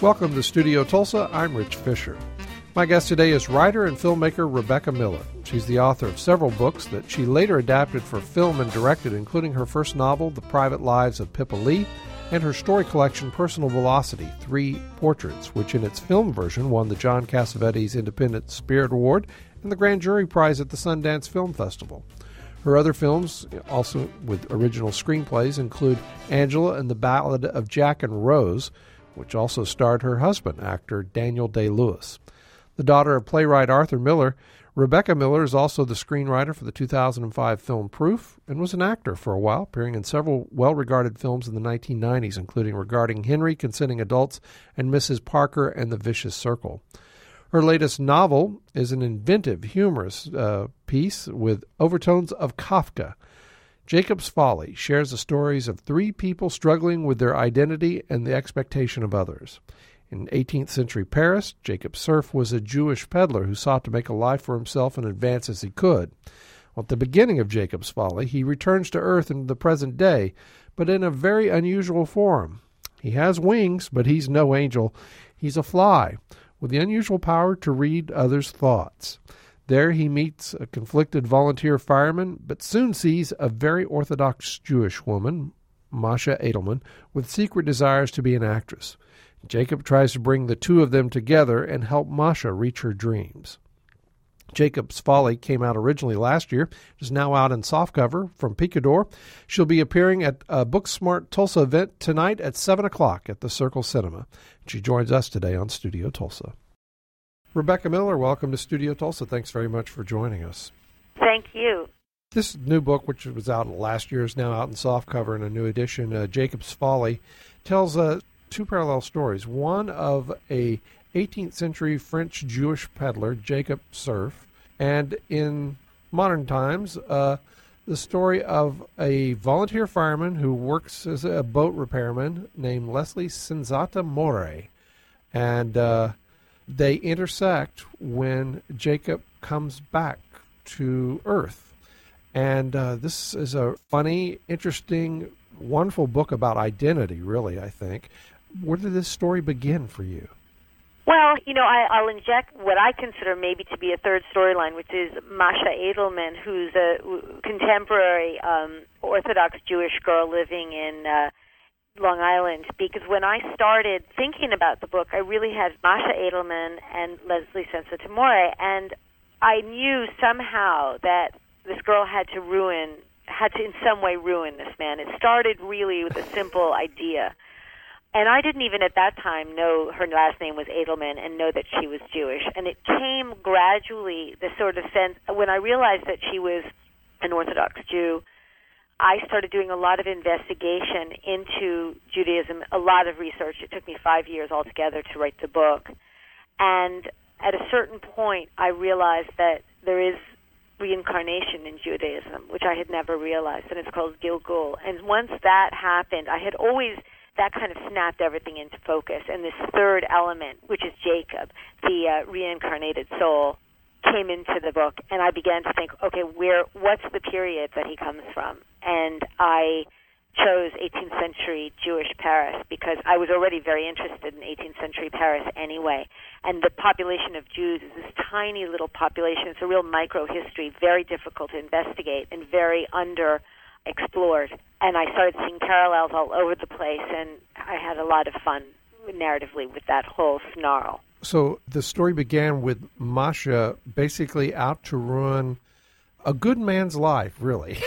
Welcome to Studio Tulsa. I'm Rich Fisher. My guest today is writer and filmmaker Rebecca Miller. She's the author of several books that she later adapted for film and directed, including her first novel, The Private Lives of Pippa Lee, and her story collection, Personal Velocity, 3 Portraits, which in its film version won the John Cassavetes Independent Spirit Award and the Grand Jury Prize at the Sundance Film Festival. Her other films, also with original screenplays, include Angela and the Ballad of Jack and Rose, which also starred her husband, actor Daniel Day-Lewis. The daughter of playwright Arthur Miller, Rebecca Miller is also the screenwriter for the 2005 film Proof and was an actor for a while, appearing in several well-regarded films in the 1990s, including Regarding Henry, Consenting Adults, and Mrs. Parker and the Vicious Circle. Her latest novel is an inventive, humorous piece with overtones of Kafka. Jacob's Folly shares the stories of 3 people struggling with their identity and the expectation of others. In 18th century Paris, Jacob Cerf was a Jewish peddler who sought to make a life for himself and advance as he could. Well, at the beginning of Jacob's Folly, he returns to Earth in the present day, but in a very unusual form. He has wings, but he's no angel. He's a fly, with the unusual power to read others' thoughts. There he meets a conflicted volunteer fireman, but soon sees a very Orthodox Jewish woman, Masha Edelman, with secret desires to be an actress. Jacob tries to bring the two of them together and help Masha reach her dreams. Jacob's Folly came out originally last year. It is now out in softcover from Picador. She'll be appearing at a Booksmart Tulsa event tonight at 7 o'clock at the Circle Cinema. She joins us today on Studio Tulsa. Rebecca Miller, welcome to Studio Tulsa. Thanks very much for joining us. Thank you. This new book, which was out last year, is now out in softcover in a new edition. Jacob's Folly tells 2 parallel stories. One of a 18th century French Jewish peddler, Jacob Cerf, and in modern times, the story of a volunteer fireman who works as a boat repairman named Leslie Senzata More. And they intersect when Jacob comes back to Earth. And this is a funny, interesting, wonderful book about identity, really, I think. Where did this story begin for you? Well, I'll inject what I consider maybe to be a third storyline, which is Masha Edelman, who's a contemporary Orthodox Jewish girl living in Long Island. Because when I started thinking about the book, I really had Masha Edelman and Leslie Senzata More, and I knew somehow that this girl had to in some way ruin this man. It started really with a simple idea. And I didn't even at that time know her last name was Edelman and know that she was Jewish. And it came gradually, the sort of sense, when I realized that she was an Orthodox Jew, I started doing a lot of investigation into Judaism, a lot of research. It took me 5 years altogether to write the book. And at a certain point, I realized that there is reincarnation in Judaism, which I had never realized, and it's called Gilgul. And once that happened, that kind of snapped everything into focus. And this third element, which is Jacob, the reincarnated soul, came into the book. And I began to think, okay, what's the period that he comes from? And I chose 18th century Jewish Paris because I was already very interested in 18th century Paris anyway. And the population of Jews is this tiny little population. It's a real micro-history, very difficult to investigate and very underexplored. And I started seeing parallels all over the place, and I had a lot of fun narratively with that whole snarl. So the story began with Masha basically out to ruin a good man's life, really.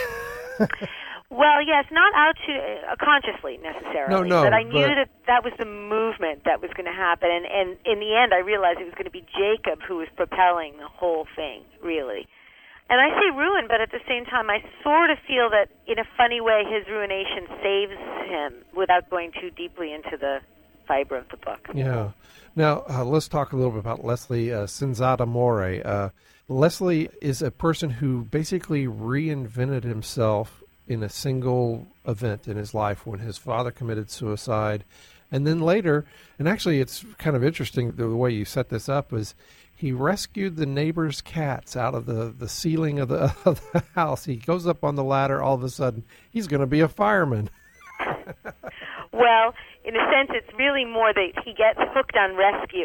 Well, yes, not out to consciously necessarily, but I knew that was the movement that was going to happen. And in the end, I realized it was going to be Jacob who was propelling the whole thing, really. And I say ruin, but at the same time, I sort of feel that, in a funny way, his ruination saves him without going too deeply into the fiber of the book. Yeah. Now, let's talk a little bit about Leslie Senzata More. Leslie is a person who basically reinvented himself in a single event in his life when his father committed suicide. And then later, and actually it's kind of interesting the way you set this up, is he rescued the neighbor's cats out of the ceiling of the house. He goes up on the ladder, all of a sudden, he's going to be a fireman. Well, in a sense, it's really more that he gets hooked on rescue.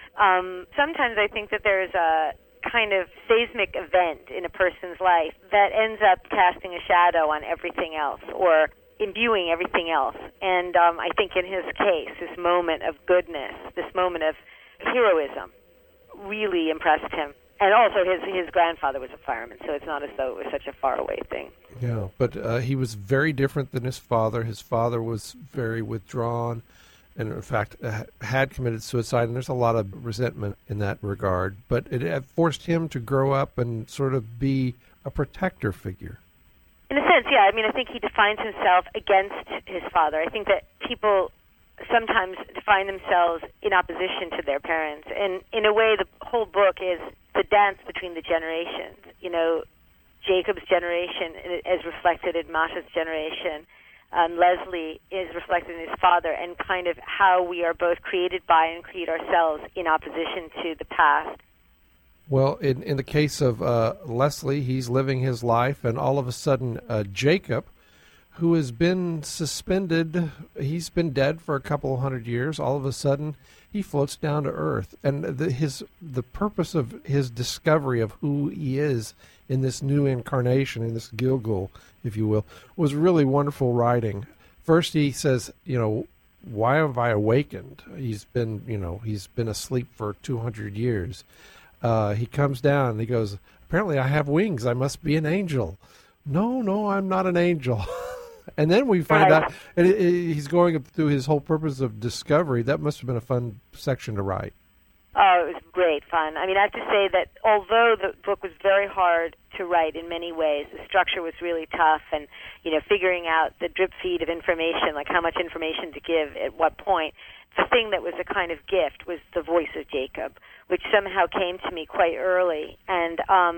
Sometimes I think that there's a kind of seismic event in a person's life that ends up casting a shadow on everything else or imbuing everything else. And I think in his case, this moment of goodness, this moment of heroism really impressed him. And also his grandfather was a fireman, so it's not as though it was such a faraway thing. Yeah, but he was very different than his father. His father was very withdrawn and, in fact, had committed suicide, and there's a lot of resentment in that regard. But it forced him to grow up and sort of be a protector figure. In a sense, yeah. I mean, I think he defines himself against his father. I think that people sometimes define themselves in opposition to their parents. And in a way, the whole book is the dance between the generations. You know, Jacob's generation is reflected in Masha's generation. Leslie is reflected in his father, and kind of how we are both created by and create ourselves in opposition to the past. Well, in the case of Leslie, he's living his life, and all of a sudden Jacob, who has been suspended, he's been dead for a couple of 100 years, all of a sudden he floats down to earth. And the purpose of his discovery of who he is in this new incarnation, in this Gilgal, if you will, was really wonderful writing. First he says, why have I awakened? He's been asleep for 200 years. He comes down and he goes, apparently I have wings. I must be an angel. No, I'm not an angel. And then we find out he's going through his whole purpose of discovery. That must have been a fun section to write. Oh, it was great fun. I mean, I have to say that although the book was very hard to write in many ways, the structure was really tough, and figuring out the drip feed of information, like how much information to give at what point. The thing that was a kind of gift was the voice of Jacob, which somehow came to me quite early. And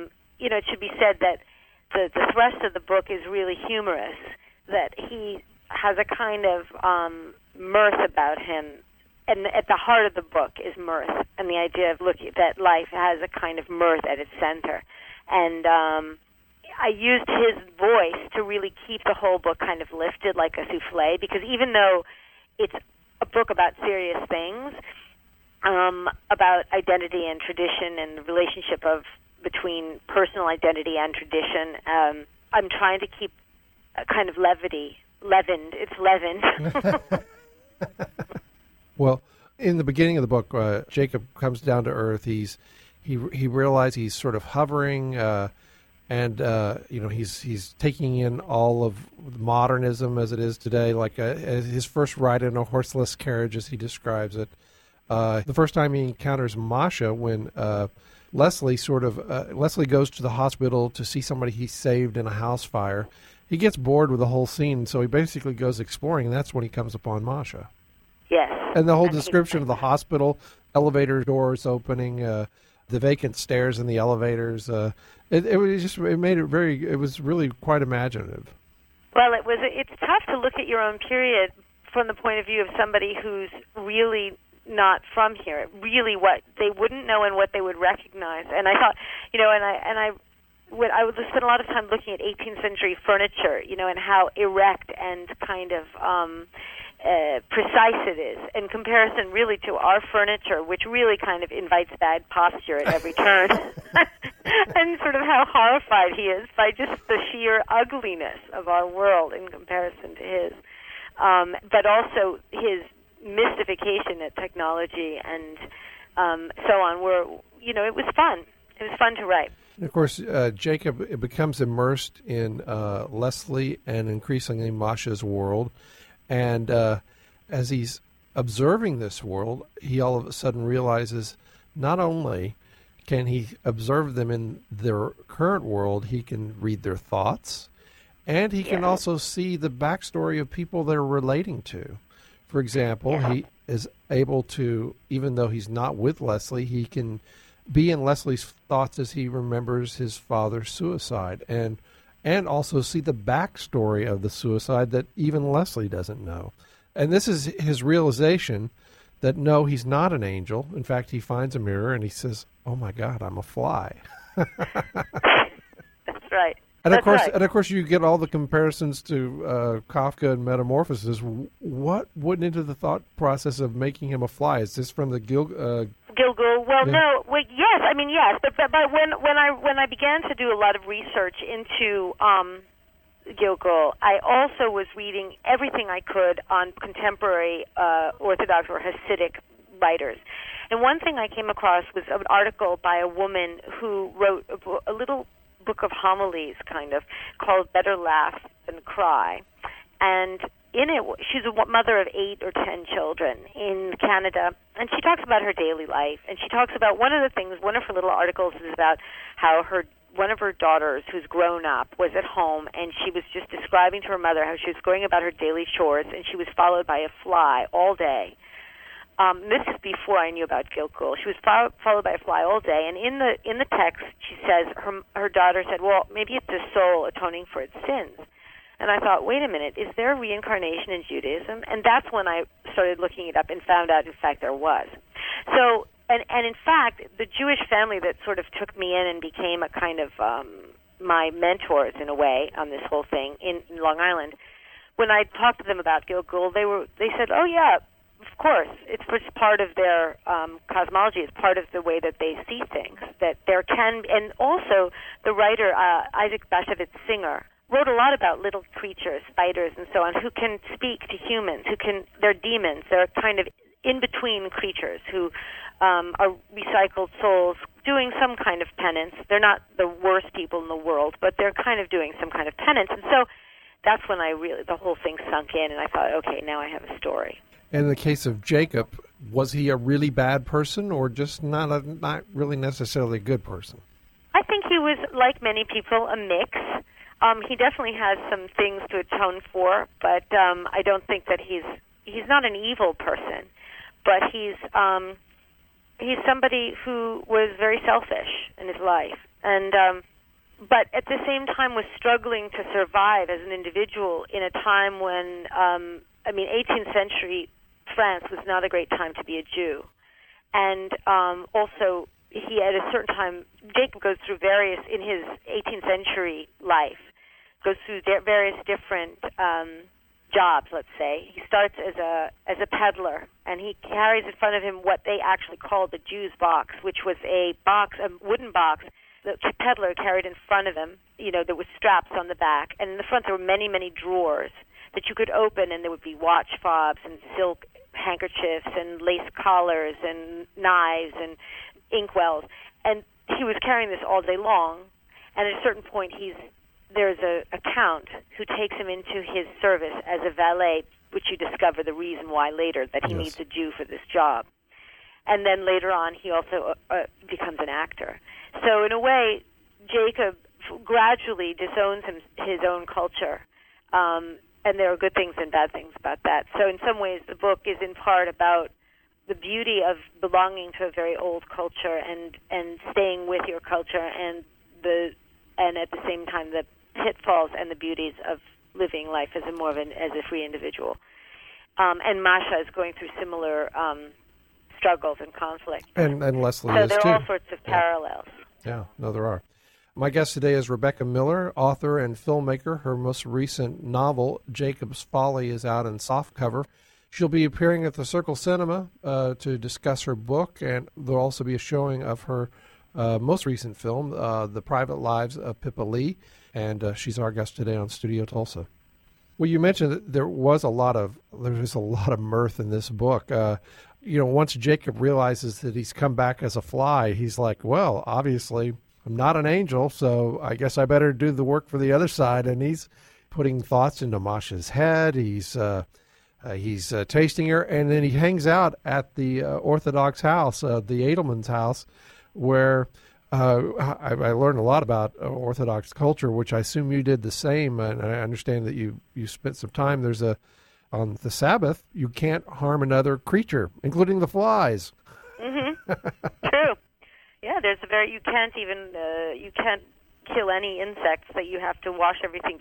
it should be said that the thrust of the book is really humorous. That he has a kind of mirth about him, and at the heart of the book is mirth, and the idea of looking that life has a kind of mirth at its center. And I used his voice to really keep the whole book kind of lifted like a souffle, because even though it's a book about serious things, about identity and tradition and the relationship between personal identity and tradition, I'm trying to keep a kind of levity. It's leavened. Well, in the beginning of the book, Jacob comes down to earth. He realizes he's sort of hovering, and he's taking in all of modernism as it is today, like his first ride in a horseless carriage, as he describes it. The first time he encounters Masha, when Leslie goes to the hospital to see somebody he saved in a house fire. He gets bored with the whole scene, so he basically goes exploring, and that's when he comes upon Masha. Yes. And the whole description of the hospital, elevator doors opening, the vacant stairs in the elevators, it was really quite imaginative. Well, it's tough to look at your own period from the point of view of somebody who's really not from here, really what they wouldn't know and what they would recognize. And I thought, I would spend a lot of time looking at 18th century furniture, and how erect and kind of precise it is, in comparison really to our furniture, which really kind of invites bad posture at every turn, and sort of how horrified he is by just the sheer ugliness of our world in comparison to his. But also his mystification at technology and so on it was fun. It was fun to write. And of course, Jacob becomes immersed in Leslie and increasingly Masha's world. And as he's observing this world, he all of a sudden realizes not only can he observe them in their current world, he can read their thoughts, and he can also see the backstory of people they're relating to. For example, he is able to, even though he's not with Leslie, he can be in Leslie's thoughts as he remembers his father's suicide, and also see the backstory of the suicide that even Leslie doesn't know. And this is his realization that, no, he's not an angel. In fact, he finds a mirror and he says, oh, my God, I'm a fly. That's right. And That's right. of course, you get all the comparisons to Kafka and Metamorphosis. What went into the thought process of making him a fly? Is this from the Gilgul? Well, Yeah. no. Well, yes. I mean, yes. But when I began to do a lot of research into Gilgul, I also was reading everything I could on contemporary Orthodox or Hasidic writers. And one thing I came across was an article by a woman who wrote a little book of homilies, kind of, called Better Laugh Than Cry. And in it, she's a mother of 8 or 10 children in Canada, and she talks about her daily life. And she talks about one of her little articles is about how one of her daughters, who's grown up, was at home, and she was just describing to her mother how she was going about her daily chores, and she was followed by a fly all day. This is before I knew about Gilgul. She was followed by a fly all day, and in the text, she says her daughter said, "Well, maybe it's the soul atoning for its sins." And I thought, wait a minute, is there reincarnation in Judaism? And that's when I started looking it up and found out, in fact, there was. So, and in fact, the Jewish family that sort of took me in and became a kind of my mentors in a way on this whole thing in Long Island, when I talked to them about Gilgul, they said, "Oh yeah, of course, it's just part of their cosmology. It's part of the way that they see things. That there can, and also the writer Isaac Bashevis Singer wrote a lot about little creatures, spiders, and so on, who can speak to humans. They're demons. They're kind of in between creatures who are recycled souls doing some kind of penance. They're not the worst people in the world, but they're kind of doing some kind of penance. And so that's when the whole thing sunk in, and I thought, okay, now I have a story. In the case of Jacob, was he a really bad person or just not really necessarily a good person? I think he was, like many people, a mix. He definitely has some things to atone for, but I don't think that he's not an evil person. But he's somebody who was very selfish in his life, and but at the same time was struggling to survive as an individual in a time when 18th century France was not a great time to be a Jew. And also, he at a certain time, Jacob goes through in his 18th century life, goes through various different jobs, let's say. He starts as a peddler, and he carries in front of him what they actually called the Jew's box, which was a wooden box the peddler carried in front of him. There was straps on the back, and in the front there were many, many drawers that you could open, and there would be watch fobs and silk handkerchiefs and lace collars and knives and inkwells. And he was carrying this all day long, and at a certain point there's a count who takes him into his service as a valet, which you discover the reason why later, that he needs a Jew for this job. And then later on, he also becomes an actor. So in a way, Jacob gradually disowns his own culture, and there are good things and bad things about that. So in some ways, the book is in part about the beauty of belonging to a very old culture and staying with your culture, and at the same time the pitfalls and the beauties of living life as a free individual. And Masha is going through similar struggles and conflict. And Leslie so is too. So there are all sorts of parallels. Yeah, no, there are. My guest today is Rebecca Miller, author and filmmaker. Her most recent novel, Jacob's Folly, is out in softcover. She'll be appearing at the Circle Cinema to discuss her book, and there'll also be a showing of her most recent film, The Private Lives of Pippa Lee, and she's our guest today on Studio Tulsa. Well, you mentioned that there was a lot of mirth in this book. Once Jacob realizes that he's come back as a fly, he's like, well, obviously I'm not an angel, so I guess I better do the work for the other side. And he's putting thoughts into Masha's head. He's tasting her, and then he hangs out at the Orthodox house, the Edelman's house, where I learned a lot about Orthodox culture, which I assume you did the same. And I understand that you spent some time. On the Sabbath, you can't harm another creature, including the flies. Mm-hmm. True. Yeah, you can't even you can't kill any insects. That you have to wash everything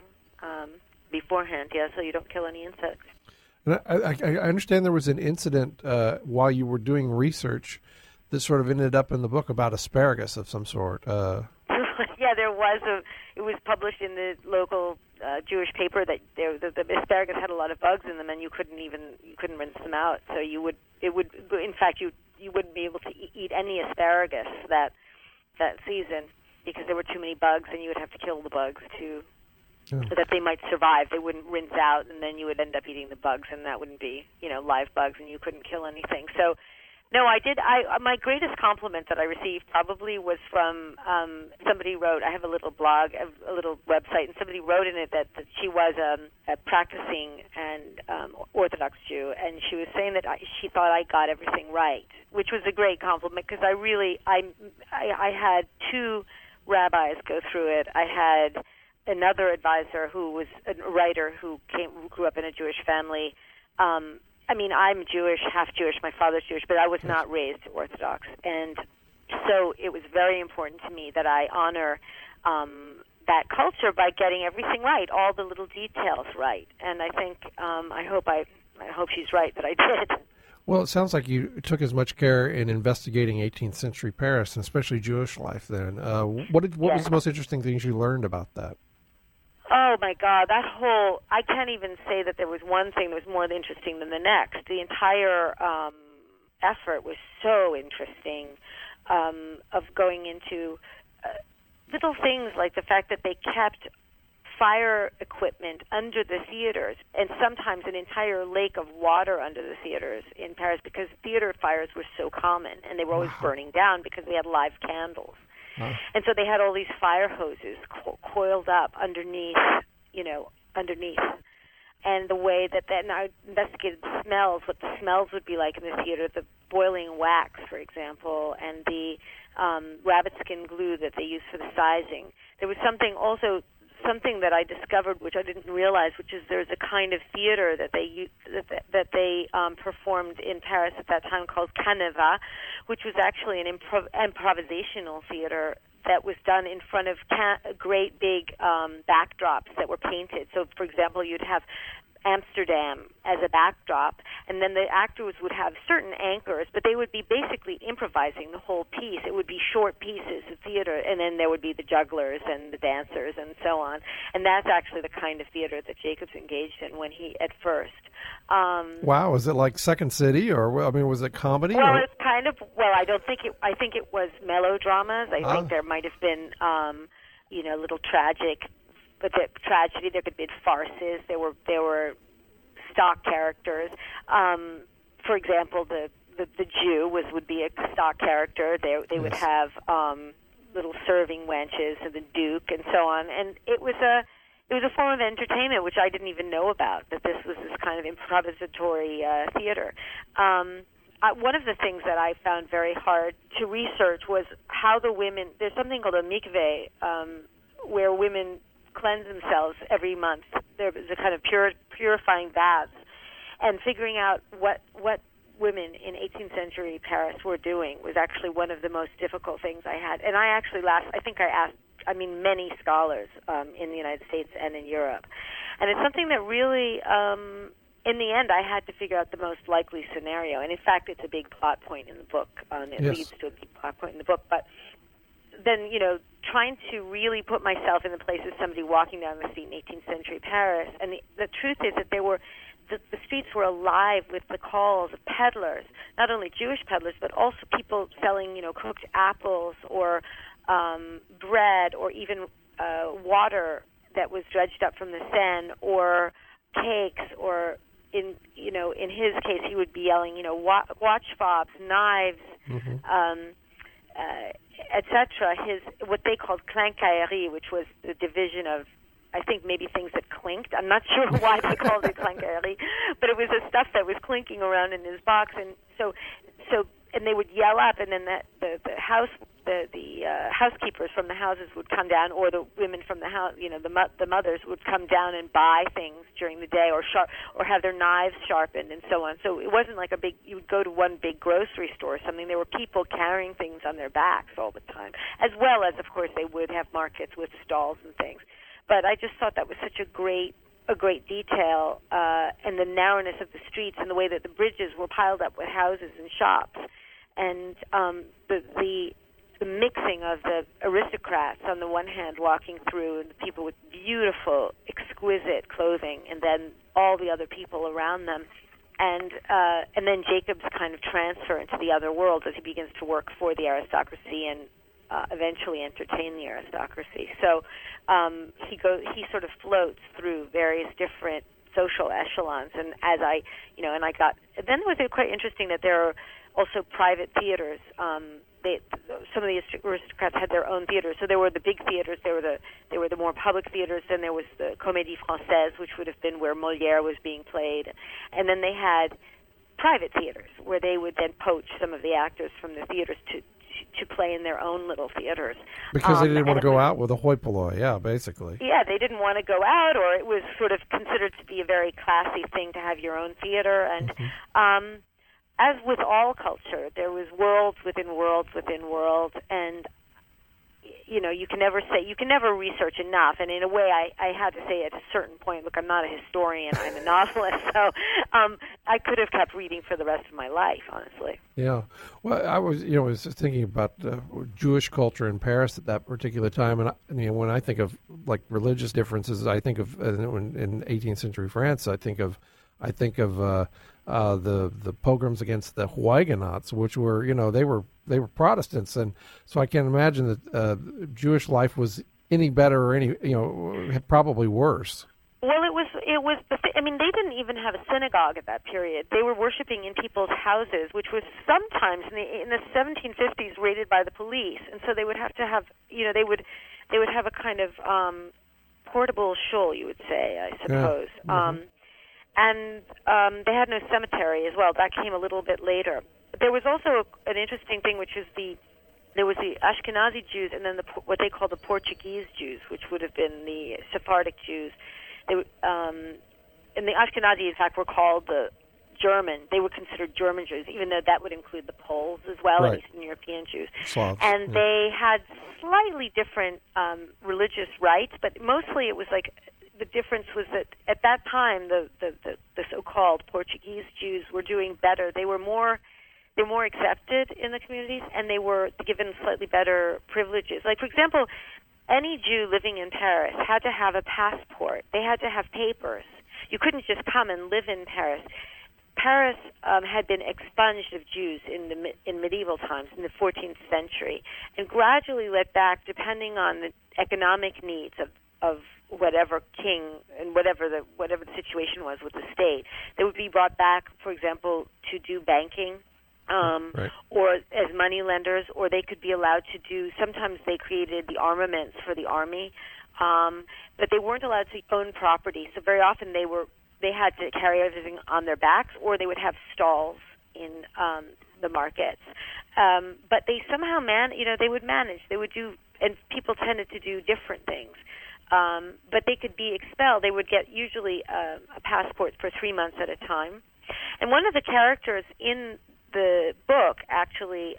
beforehand. Yeah, so you don't kill any insects. And I understand there was an incident while you were doing research that sort of ended up in the book about asparagus of some sort. Yeah, Yeah, there was it was published in the local Jewish paper that the asparagus had a lot of bugs in them, and you couldn't rinse them out. So in fact you wouldn't be able to eat any asparagus that season because there were too many bugs, and you would have to kill the bugs so that they might survive. They wouldn't rinse out, and then you would end up eating the bugs, and that wouldn't be, live bugs, and you couldn't kill anything. So, no, I did. My greatest compliment that I received probably was from somebody wrote. I have a little blog, a little website, and somebody wrote in it that she was a practicing and Orthodox Jew, and she was saying that she thought I got everything right, which was a great compliment because I had two rabbis go through it. I had another advisor who was a writer who grew up in a Jewish family. I'm Jewish, half Jewish. My father's Jewish, but I was not raised Orthodox, and so it was very important to me that I honor that culture by getting everything right, all the little details right. And I think I hope she's right that I did. Well, it sounds like you took as much care in investigating 18th century Paris, and especially Jewish life then. What was the most interesting things you learned about that? Oh, my God, I can't even say that there was one thing that was more interesting than the next. The entire effort was so interesting of going into little things like the fact that they kept fire equipment under the theaters, and sometimes an entire lake of water under the theaters in Paris because theater fires were so common, and they were always burning down because they had live candles. And so they had all these fire hoses coiled up underneath. And the way that then I investigated the smells, what the smells would be like in the theater, the boiling wax, for example, and the rabbit skin glue that they used for the sizing. There was something that I discovered, which I didn't realize, which is there's a kind of theater that they performed in Paris at that time called Caneva, which was actually an improvisational theater that was done in front of great big backdrops that were painted. So, for example, you'd have Amsterdam as a backdrop, and then the actors would have certain anchors, but they would be basically improvising the whole piece. It would be short pieces of theater, and then there would be the jugglers and the dancers and so on. And that's actually the kind of theater that Jacobs engaged in when he, at first. Wow, was it like Second City, or was it comedy? Well, it's kind of, I think it was melodramas. I think there might have been, little tragic, but the tragedy, there could be farces. There were stock characters. For example, the Jew would be a stock character. They would have little serving wenches and the Duke and so on. And it was a form of entertainment which I didn't even know about, that this was this kind of improvisatory theater. One of the things that I found very hard to research was how the women, there's something called a mikveh, where women cleanse themselves every month. There was a kind of purifying baths, and figuring out what women in 18th century Paris were doing was actually one of the most difficult things I had. And I asked many scholars in the United States and in Europe. And it's something that really, in the end, I had to figure out the most likely scenario. And in fact, it's a big plot point in the book. It leads to a big plot point in the book. But then, trying to really put myself in the place of somebody walking down the street in 18th century Paris. And the truth is that the streets were alive with the calls of peddlers, not only Jewish peddlers, but also people selling, cooked apples or bread, or even water that was dredged up from the Seine, or cakes, or in his case, he would be yelling, watch fobs, knives, etc. What they called quincaillerie, which was the division of, I think, maybe things that clinked. I'm not sure why they called it quincaillerie, but it was the stuff that was clinking around in his box, and so, and they would yell up, and then the housekeepers from the houses would come down, or the women from the house, the mothers would come down and buy things during the day, or have their knives sharpened, and so on. So it wasn't like you would go to one big grocery store or something. There were people carrying things on their backs all the time, as well as, of course, they would have markets with stalls and things. But I just thought that was such a great detail, and the narrowness of the streets, and the way that the bridges were piled up with houses and shops, and the mixing of the aristocrats on the one hand walking through, and the people with beautiful, exquisite clothing, and then all the other people around them, and then Jacob's kind of transfer into the other world as he begins to work for the aristocracy and eventually entertain the aristocracy. So he sort of floats through various different social echelons, and then it was quite interesting that there are also private theaters. Some of the aristocrats had their own theaters. So there were the big theaters, there were the more public theaters, then there was the Comédie Française, which would have been where Molière was being played, and then they had private theaters where they would then poach some of the actors from the theaters to play in their own little theaters. Because they didn't want to go out with a hoi polloi, basically. Yeah, they didn't want to go out, or it was sort of considered to be a very classy thing to have your own theater. And as with all culture, there was worlds within worlds within worlds, and you can never research enough. And in a way, I had to say at a certain point, look, I'm not a historian, I'm a novelist, so I could have kept reading for the rest of my life, honestly. Yeah. Well, I was thinking about Jewish culture in Paris at that particular time, and when I think of like religious differences, I think of in 18th century France, I think of the pogroms against the Huguenots, which were, they were Protestants, and so I can't imagine that Jewish life was any better or probably worse. Well, it was they didn't even have a synagogue at that period. They were worshiping in people's houses, which was sometimes in the 1750s raided by the police, and so they would have to have, they would have a kind of portable shul, you would say, I suppose. Yeah. And they had no cemetery as well. That came a little bit later. There was also an interesting thing, which is there was the Ashkenazi Jews, and then what they call the Portuguese Jews, which would have been the Sephardic Jews. And the Ashkenazi, in fact, were called the German. They were considered German Jews, even though that would include the Poles as well, right. And Eastern European Jews. Slavs, and they had slightly different religious rites, but mostly it was like, the difference was that at that time, the so-called Portuguese Jews were doing better. They were more accepted in the communities, and they were given slightly better privileges. Like, for example, any Jew living in Paris had to have a passport. They had to have papers. You couldn't just come and live in Paris. Paris had been expunged of Jews in medieval times, in the 14th century, and gradually let back, depending on the economic needs of whatever king and whatever the situation was with the state. They would be brought back, for example, to do banking, right. or as money lenders, or they could be allowed to do, sometimes they created the armaments for the army, but they weren't allowed to own property. So very often they had to carry everything on their backs, or they would have stalls in the markets. But they somehow they would manage. They would do, and people tended to do different things. But they could be expelled. They would get usually a passport for 3 months at a time. And one of the characters in the book, actually,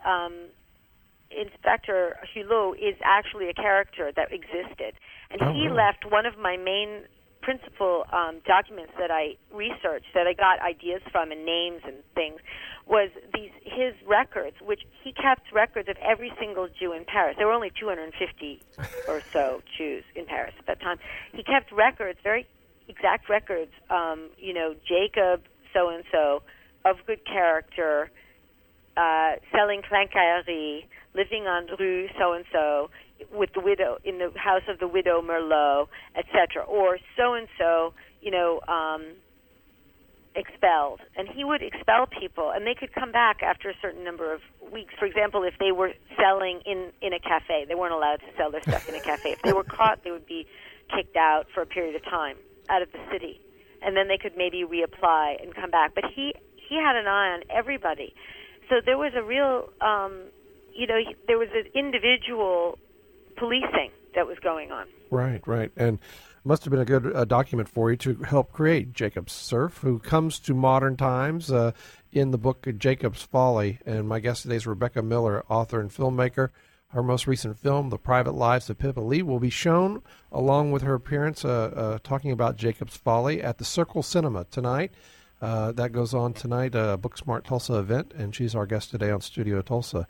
Inspector Hulot, is actually a character that existed. And he left one of my main principal documents that I researched, that I got ideas from and names and things, was his records, which he kept records of every single Jew in Paris. There were only 250 or so Jews in Paris at that time. He kept records, very exact records, Jacob so-and-so, of good character, selling quincaillerie, living on rue so-and-so, with the widow, in the house of the widow Merlot, etc., or so-and-so, expelled. And he would expel people, and they could come back after a certain number of weeks. For example, if they were selling in a cafe, they weren't allowed to sell their stuff in a cafe. If they were caught, they would be kicked out for a period of time, out of the city. And then they could maybe reapply and come back. But he had an eye on everybody. So there was a real, there was an individual policing that was going on. Right. And it must have been a good document for you to help create Jacob Cerf, who comes to modern times in the book Jacob's Folly. And my guest today is Rebecca Miller, author and filmmaker. Her most recent film, The Private Lives of Pippa Lee, will be shown along with her appearance talking about Jacob's Folly at the Circle Cinema tonight. That goes on tonight, a Booksmart Tulsa event, and she's our guest today on Studio Tulsa.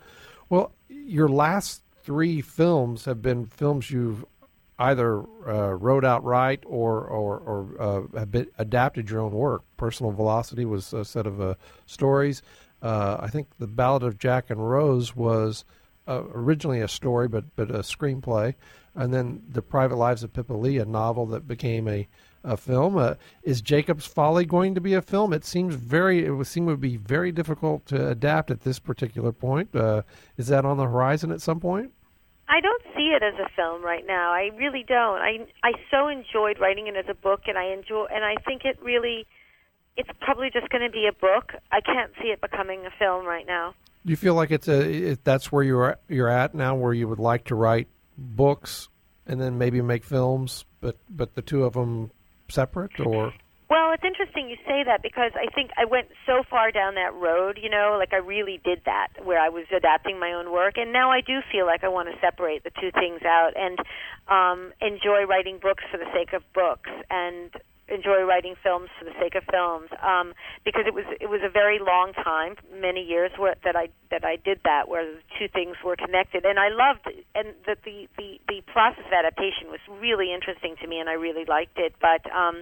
Well, your last 3 films have been films you've either wrote outright or have been adapted your own work. Personal Velocity was a set of stories. I think The Ballad of Jack and Rose was originally a story, but a screenplay. And then The Private Lives of Pippa Lee, a novel that became a film. Is Jacob's Folly going to be a film? It would seem to be very difficult to adapt at this particular point. Is that on the horizon at some point? I don't see it as a film right now. I really don't. I so enjoyed writing it as a book, and I think it's probably just going to be a book. I can't see it becoming a film right now. Do you feel like that's where you're at now, where you would like to write books and then maybe make films, but the two of them separate, or? Well, it's interesting you say that, because I think I went so far down that road, like I really did that, where I was adapting my own work, and now I do feel like I want to separate the two things out and enjoy writing books for the sake of books and enjoy writing films for the sake of films, because it was a very long time, many years that I did that, where the two things were connected, and I loved it, and that the process of adaptation was really interesting to me, and I really liked it, but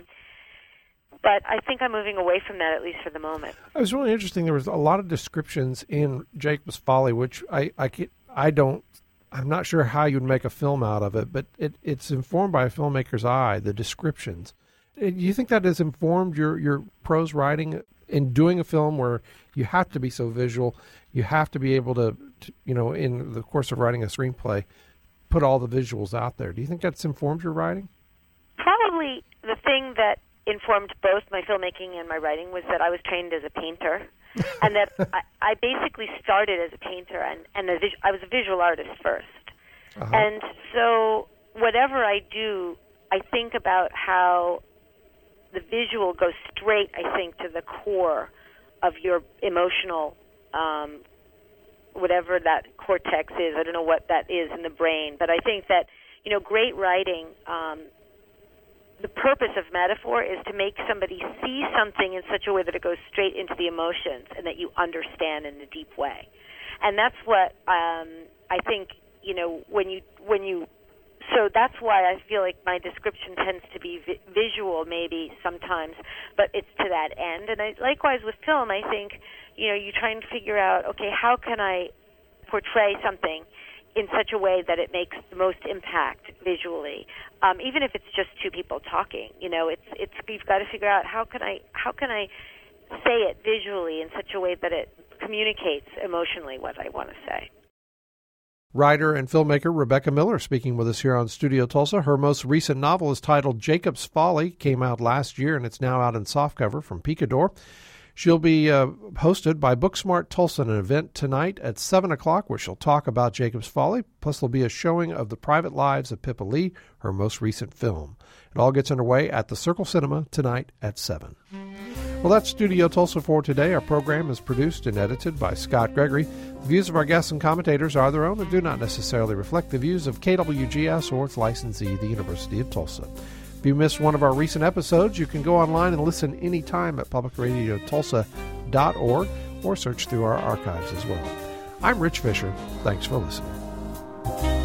I think I'm moving away from that, at least for the moment. It was really interesting. There was a lot of descriptions in Jacob's Folly, which I'm not sure how you'd make a film out of it, but it's informed by a filmmaker's eye, the descriptions. Do you think that has informed your prose writing in doing a film where you have to be so visual, you have to be able to in the course of writing a screenplay, put all the visuals out there? Do you think that's informed your writing? Probably the thing that informed both my filmmaking and my writing was that I was trained as a painter, and that I basically started as a painter, and I was a visual artist first. Uh-huh. And so whatever I do, I think about how the visual goes straight, I think, to the core of your emotional, whatever that cortex is. I don't know what that is in the brain, but I think that, great writing, the purpose of metaphor is to make somebody see something in such a way that it goes straight into the emotions and that you understand in a deep way. And that's what I think, so that's why I feel like my description tends to be visual maybe sometimes, but it's to that end. And likewise with film, I think, you try and figure out, okay, how can I portray something in such a way that it makes the most impact visually, even if it's just two people talking. It's you've got to figure out how can I say it visually in such a way that it communicates emotionally what I want to say. Writer and filmmaker Rebecca Miller speaking with us here on Studio Tulsa. Her most recent novel is titled Jacob's Folly, came out last year, and it's now out in softcover from Picador. She'll be hosted by Booksmart Tulsa at an event tonight at 7 o'clock where she'll talk about Jacob's Folly. Plus, there'll be a showing of The Private Lives of Pippa Lee, her most recent film. It all gets underway at the Circle Cinema tonight at 7. Well, that's Studio Tulsa for today. Our program is produced and edited by Scott Gregory. The views of our guests and commentators are their own and do not necessarily reflect the views of KWGS or its licensee, the University of Tulsa. If you missed one of our recent episodes, you can go online and listen anytime at publicradiotulsa.org or search through our archives as well. I'm Rich Fisher. Thanks for listening.